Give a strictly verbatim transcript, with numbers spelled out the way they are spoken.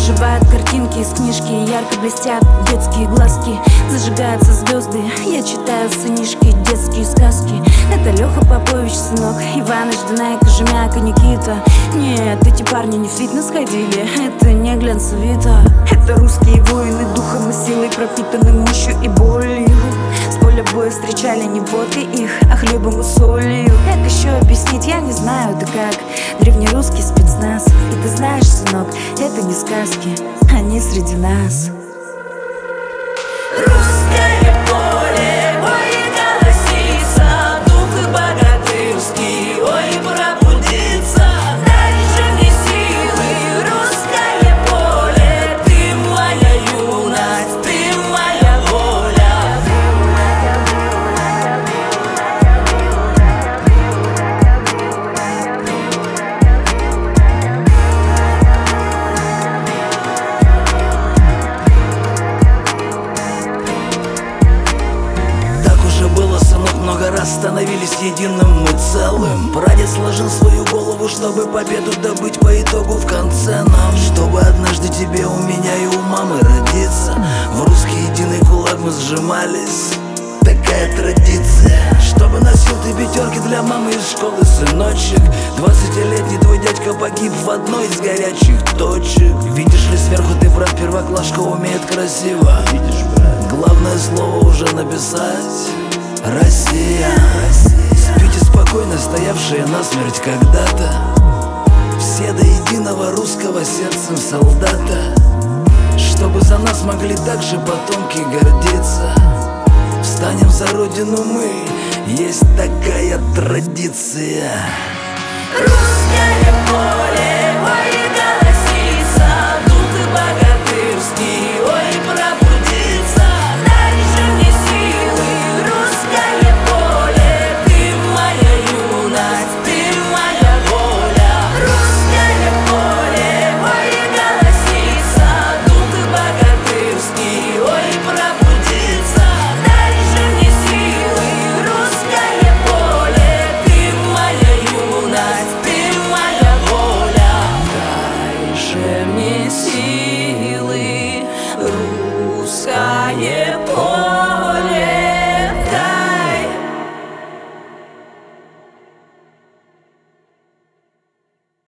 оживают картинки из книжки, ярко блестят детские глазки. Зажигаются звезды, я читаю сынишки детские сказки. Это Леха Попович, сынок, Иваныч, Данайк, Кожемяк и Никита. Нет, эти парни не в фитнес ходили, это не глянцевито. Это русские воины духом и силой, пропитаны мощью и болью. С поля боя встречали не водкой их, а хлебом и солью. Как еще объяснить, я не знаю, да как. Древнерусский спецназ. И ты знаешь, сынок, это не сказки, они среди нас. Русское поле, ой, колосится, дух и богатырский, ой, пробудится. Дай же мне силы, русское поле, ты моя юность, ты моя воля. Много раз становились единым мы целым. Прадед сложил свою голову, чтобы победу добыть по итогу в конце нам. Чтобы однажды тебе, у меня и у мамы родиться. В русский единый кулак мы сжимались, такая традиция. Чтобы носил ты пятерки для мамы из школы, сыночек. Двадцатилетний твой дядька погиб в одной из горячих точек. Видишь ли, сверху ты, брат, первоклашка умеет красиво. Главное слово уже написать. Россия, спите спокойно, стоявшие насмерть когда-то. Все до единого русского сердцем солдата. Чтобы за нас могли также потомки гордиться. Встанем за родину мы, есть такая традиция. Русское поле.